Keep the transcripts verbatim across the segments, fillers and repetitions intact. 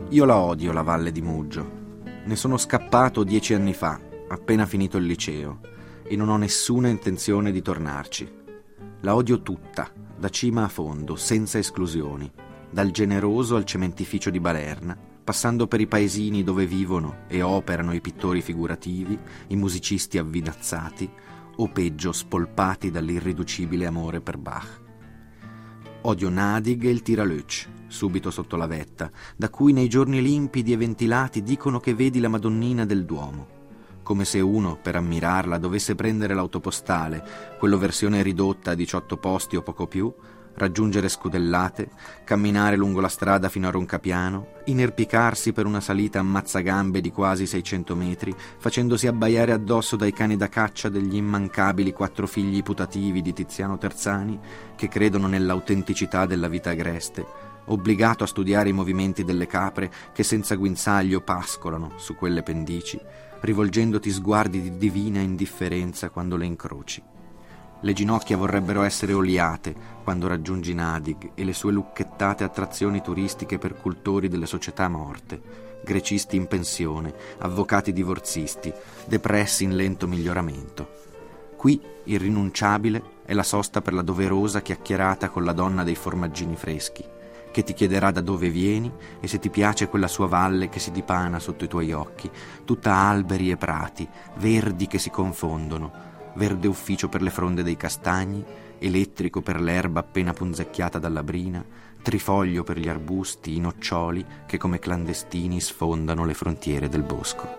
Io la odio, la Valle di Muggio. Ne sono scappato dieci anni fa, appena finito il liceo, e non ho nessuna intenzione di tornarci. La odio tutta, da cima a fondo, senza esclusioni, dal Generoso al cementificio di Balerna, passando per i paesini dove vivono e operano i pittori figurativi, i musicisti avvidazzati, o peggio spolpati dall'irriducibile amore per Bach. Odio Nadig e il Tiralötsch, subito sotto la vetta, da cui nei giorni limpidi e ventilati dicono che vedi la Madonnina del Duomo, come se uno, per ammirarla, dovesse prendere l'autopostale, quello versione ridotta a diciotto posti o poco più, raggiungere Scudellate, camminare lungo la strada fino a Roncapiano, inerpicarsi per una salita ammazzagambe di quasi seicento metri, facendosi abbaiare addosso dai cani da caccia degli immancabili quattro figli putativi di Tiziano Terzani, che credono nell'autenticità della vita agreste, obbligato a studiare i movimenti delle capre che senza guinzaglio pascolano su quelle pendici, rivolgendoti sguardi di divina indifferenza quando le incroci. Le ginocchia vorrebbero essere oliate quando raggiungi Nadig e le sue lucchettate attrazioni turistiche per cultori delle società morte, grecisti in pensione, avvocati divorzisti, depressi in lento miglioramento. Qui, irrinunciabile, è la sosta per la doverosa chiacchierata con la donna dei formaggini freschi, che ti chiederà da dove vieni e se ti piace quella sua valle che si dipana sotto i tuoi occhi, tutta alberi e prati, verdi che si confondono, verde ufficio per le fronde dei castagni, elettrico per l'erba appena punzecchiata dalla brina, trifoglio per gli arbusti, i noccioli che come clandestini sfondano le frontiere del bosco.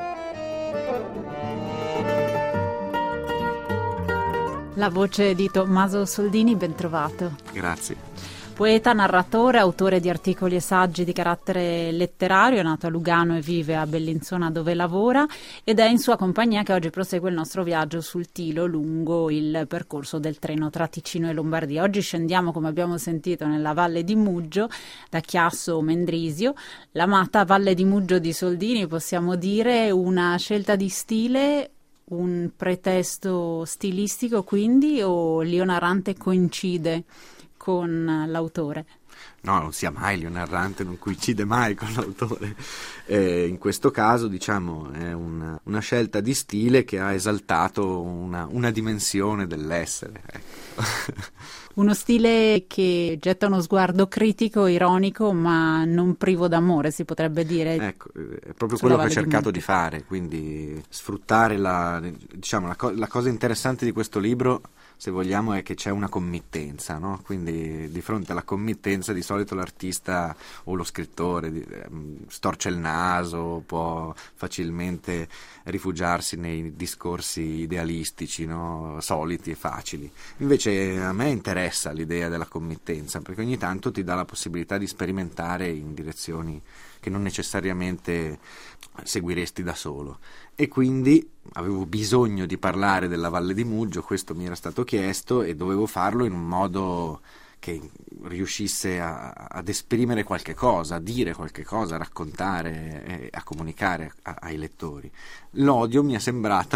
La voce di Tommaso Soldini, ben trovato. Grazie. Poeta, narratore, autore di articoli e saggi di carattere letterario, è nato a Lugano e vive a Bellinzona dove lavora, ed è in sua compagnia che oggi prosegue il nostro viaggio sul Tilo lungo il percorso del treno tra Ticino e Lombardia. Oggi scendiamo, come abbiamo sentito, nella Valle di Muggio, da Chiasso Mendrisio, l'amata Valle di Muggio di Soldini. Possiamo dire una scelta di stile, un pretesto stilistico quindi, o Leona Arrante coincide con l'autore? No, non sia mai Leona Arrante, non coincide mai con l'autore. Eh, in questo caso, diciamo, è una, una scelta di stile che ha esaltato una, una dimensione dell'essere. Ecco. Uno stile che getta uno sguardo critico, ironico, ma non privo d'amore, si potrebbe dire. Ecco, è proprio quello che ho cercato di, di fare, quindi sfruttare la, diciamo, la, co- la cosa interessante di questo libro, se vogliamo, è che c'è una committenza, no? Quindi di fronte alla committenza di solito l'artista o lo scrittore eh, storce il naso, può facilmente rifugiarsi nei discorsi idealistici, no? Soliti e facili. Invece a me interessa l'idea della committenza, perché ogni tanto ti dà la possibilità di sperimentare in direzioni che non necessariamente seguiresti da solo, e quindi avevo bisogno di parlare della Valle di Muggio, questo mi era stato chiesto e dovevo farlo in un modo che riuscisse a, ad esprimere qualche cosa, a dire qualche cosa, a raccontare e a comunicare a, ai lettori. L'odio mi è sembrata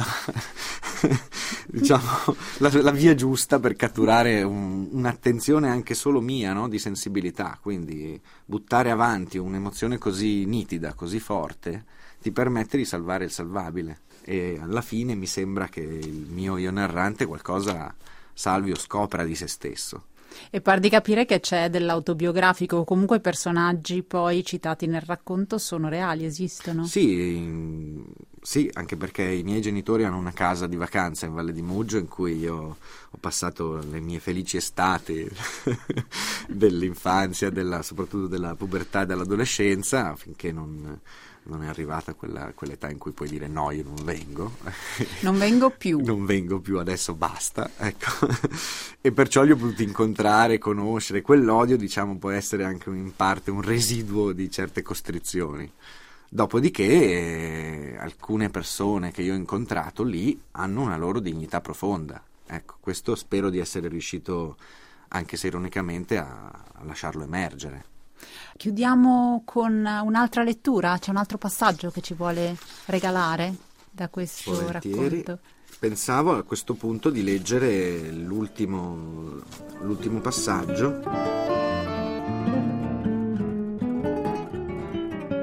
diciamo la, la via giusta per catturare un, un'attenzione anche solo mia, no? Di sensibilità, quindi buttare avanti un'emozione così nitida, così forte, ti permette di salvare il salvabile, e alla fine mi sembra che il mio Leona Arrante qualcosa salvi o scopra di se stesso. E par di capire che c'è dell'autobiografico, o comunque i personaggi poi citati nel racconto sono reali, esistono? Sì, sì, anche perché i miei genitori hanno una casa di vacanza in Valle di Muggio in cui io ho passato le mie felici estati dell'infanzia, della, soprattutto della pubertà e dell'adolescenza, finché non... non è arrivata quella, quell'età in cui puoi dire no, io non vengo. Non vengo più. Non vengo più, adesso basta, ecco. E perciò li ho potuti incontrare, conoscere. Quell'odio, diciamo, può essere anche in parte un residuo di certe costrizioni. Dopodiché eh, alcune persone che io ho incontrato lì hanno una loro dignità profonda. Ecco, questo spero di essere riuscito, anche se ironicamente, a, a lasciarlo emergere. Chiudiamo con un'altra lettura, c'è un altro passaggio che ci vuole regalare da questo Volentieri. racconto. Pensavo a questo punto di leggere l'ultimo, l'ultimo passaggio.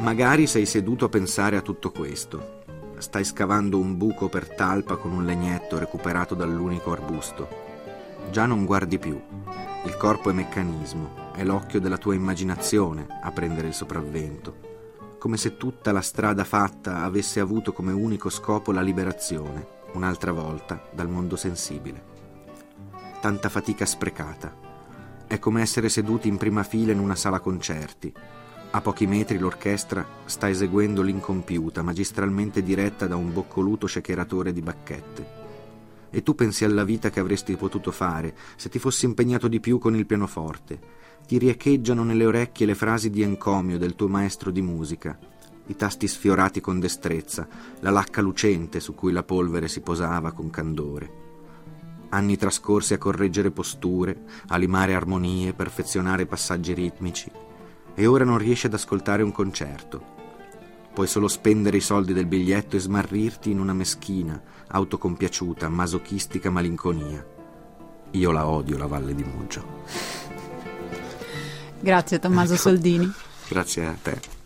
Magari sei seduto a pensare a tutto questo. Stai scavando un buco per talpa con un legnetto recuperato dall'unico arbusto. Già non guardi più. Il corpo è meccanismo, è l'occhio della tua immaginazione a prendere il sopravvento, come se tutta la strada fatta avesse avuto come unico scopo la liberazione, un'altra volta, dal mondo sensibile. Tanta fatica sprecata. È come essere seduti in prima fila in una sala concerti. A pochi metri l'orchestra sta eseguendo l'incompiuta, magistralmente diretta da un boccoluto shakeratore di bacchette. E tu pensi alla vita che avresti potuto fare se ti fossi impegnato di più con il pianoforte. Ti riecheggiano nelle orecchie le frasi di encomio del tuo maestro di musica, i tasti sfiorati con destrezza, la lacca lucente su cui la polvere si posava con candore. Anni trascorsi a correggere posture, a limare armonie, perfezionare passaggi ritmici. E ora non riesci ad ascoltare un concerto. Puoi solo spendere i soldi del biglietto e smarrirti in una meschina, autocompiaciuta, masochistica malinconia. Io la odio, la Valle di Mugio. Grazie Tommaso Soldini. Grazie a te.